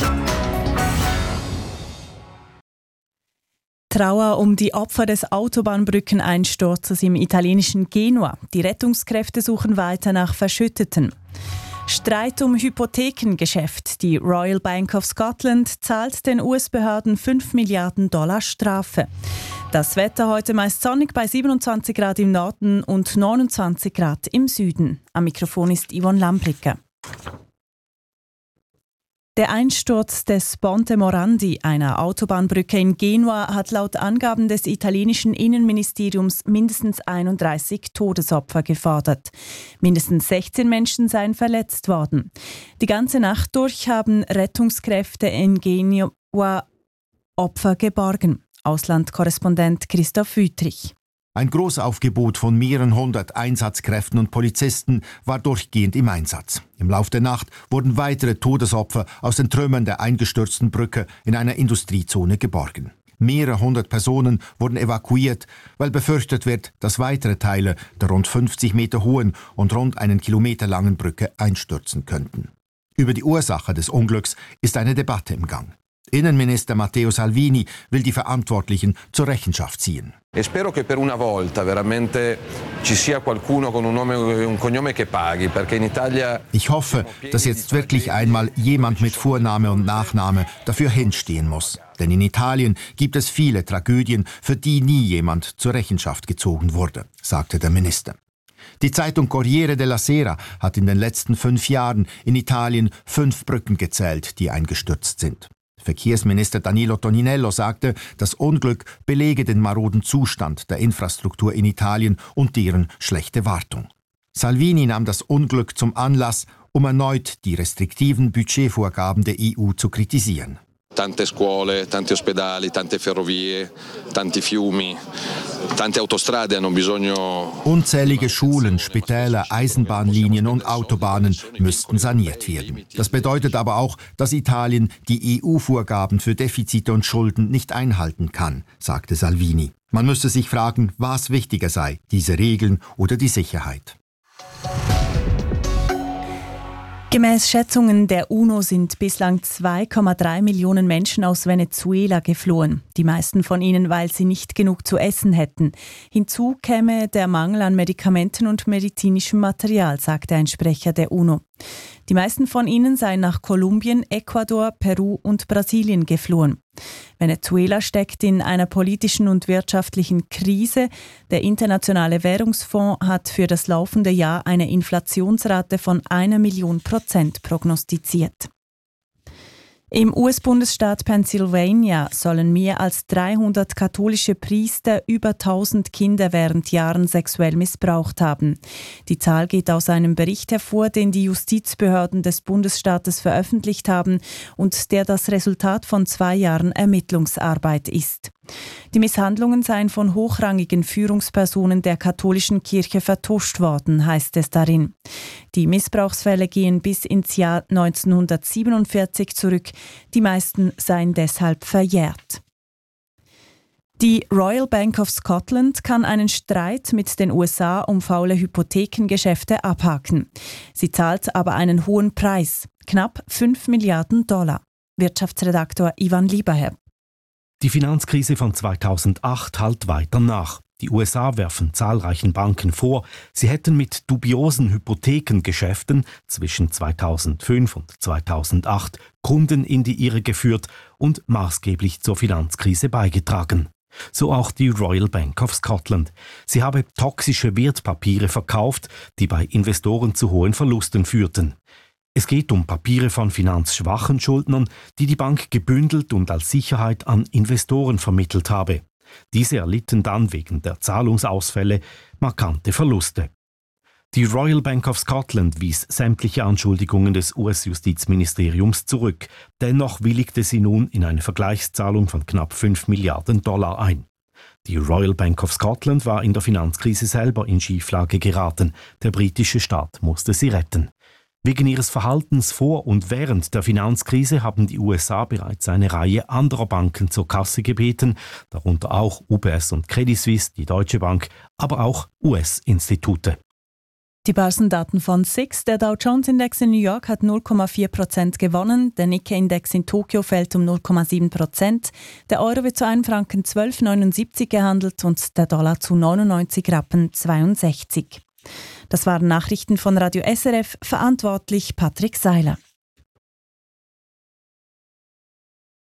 Trauer um die Opfer des Autobahnbrückeneinsturzes im italienischen Genua. Die Rettungskräfte suchen weiter nach Verschütteten. Streit um Hypothekengeschäft. Die Royal Bank of Scotland zahlt den US-Behörden $5 Milliarden Strafe. Das Wetter heute meist sonnig bei 27 Grad im Norden und 29 Grad im Süden. Am Mikrofon ist Yvonne Lambricker. Der Einsturz des Ponte Morandi, einer Autobahnbrücke in Genua, hat laut Angaben des italienischen Innenministeriums mindestens 31 Todesopfer gefordert. Mindestens 16 Menschen seien verletzt worden. Die ganze Nacht durch haben Rettungskräfte in Genua Opfer geborgen. Auslandkorrespondent Christoph Wüthrich. Ein Großaufgebot von mehreren hundert Einsatzkräften und Polizisten war durchgehend im Einsatz. Im Lauf der Nacht wurden weitere Todesopfer aus den Trümmern der eingestürzten Brücke in einer Industriezone geborgen. Mehrere hundert Personen wurden evakuiert, weil befürchtet wird, dass weitere Teile der rund 50 Meter hohen und rund einen Kilometer langen Brücke einstürzen könnten. Über die Ursache des Unglücks ist eine Debatte im Gang. Innenminister Matteo Salvini will die Verantwortlichen zur Rechenschaft ziehen. E spero che per una volta veramente ci sia qualcuno con un nome e un cognome che paghi, perché in Italia. Ich hoffe, dass jetzt wirklich einmal jemand mit Vorname und Nachname dafür hinstehen muss. Denn in Italien gibt es viele Tragödien, für die nie jemand zur Rechenschaft gezogen wurde, sagte der Minister. Die Zeitung Corriere della Sera hat in den letzten 5 Jahren in Italien 5 Brücken gezählt, die eingestürzt sind. Verkehrsminister Danilo Toninello sagte, das Unglück belege den maroden Zustand der Infrastruktur in Italien und deren schlechte Wartung. Salvini nahm das Unglück zum Anlass, um erneut die restriktiven Budgetvorgaben der EU zu kritisieren. Tante scuole, tanti ospedali, tante ferrovie, tanti fiumi, tante autostrade hanno bisogno. Unzählige Schulen, Spitäler, Eisenbahnlinien und Autobahnen müssten saniert werden. Das bedeutet aber auch, dass Italien die EU-Vorgaben für Defizite und Schulden nicht einhalten kann, sagte Salvini. Man müsste sich fragen, was wichtiger sei, diese Regeln oder die Sicherheit. Gemäß Schätzungen der UNO sind bislang 2,3 Millionen Menschen aus Venezuela geflohen. Die meisten von ihnen, weil sie nicht genug zu essen hätten. Hinzu käme der Mangel an Medikamenten und medizinischem Material, sagte ein Sprecher der UNO. Die meisten von ihnen seien nach Kolumbien, Ecuador, Peru und Brasilien geflohen. Venezuela steckt in einer politischen und wirtschaftlichen Krise. Der Internationale Währungsfonds hat für das laufende Jahr eine Inflationsrate von 1.000.000% prognostiziert. Im US-Bundesstaat Pennsylvania sollen mehr als 300 katholische Priester über 1000 Kinder während Jahren sexuell missbraucht haben. Die Zahl geht aus einem Bericht hervor, den die Justizbehörden des Bundesstaates veröffentlicht haben und der das Resultat von 2 Jahren Ermittlungsarbeit ist. Die Misshandlungen seien von hochrangigen Führungspersonen der katholischen Kirche vertuscht worden, heißt es darin. Die Missbrauchsfälle gehen bis ins Jahr 1947 zurück. Die meisten seien deshalb verjährt. Die Royal Bank of Scotland kann einen Streit mit den USA um faule Hypothekengeschäfte abhaken. Sie zahlt aber einen hohen Preis, knapp $5 Milliarden. Wirtschaftsredaktor Ivan Lieberherr. Die Finanzkrise von 2008 hallt weiter nach. Die USA werfen zahlreichen Banken vor, sie hätten mit dubiosen Hypothekengeschäften zwischen 2005 und 2008 Kunden in die Irre geführt und maßgeblich zur Finanzkrise beigetragen. So auch die Royal Bank of Scotland. Sie habe toxische Wertpapiere verkauft, die bei Investoren zu hohen Verlusten führten. Es geht um Papiere von finanzschwachen Schuldnern, die die Bank gebündelt und als Sicherheit an Investoren vermittelt habe. Diese erlitten dann wegen der Zahlungsausfälle markante Verluste. Die Royal Bank of Scotland wies sämtliche Anschuldigungen des US-Justizministeriums zurück. Dennoch willigte sie nun in eine Vergleichszahlung von knapp $5 Milliarden ein. Die Royal Bank of Scotland war in der Finanzkrise selber in Schieflage geraten. Der britische Staat musste sie retten. Wegen ihres Verhaltens vor und während der Finanzkrise haben die USA bereits eine Reihe anderer Banken zur Kasse gebeten, darunter auch UBS und Credit Suisse, die Deutsche Bank, aber auch US-Institute. Die Börsendaten von SIX. Der Dow Jones Index in New York hat 0,4% gewonnen, der Nikkei-Index in Tokio fällt um 0,7%, der Euro wird zu 1,12,79 Franken gehandelt und der Dollar zu 99,62 Rappen. Das waren Nachrichten von Radio SRF, verantwortlich Patrick Seiler.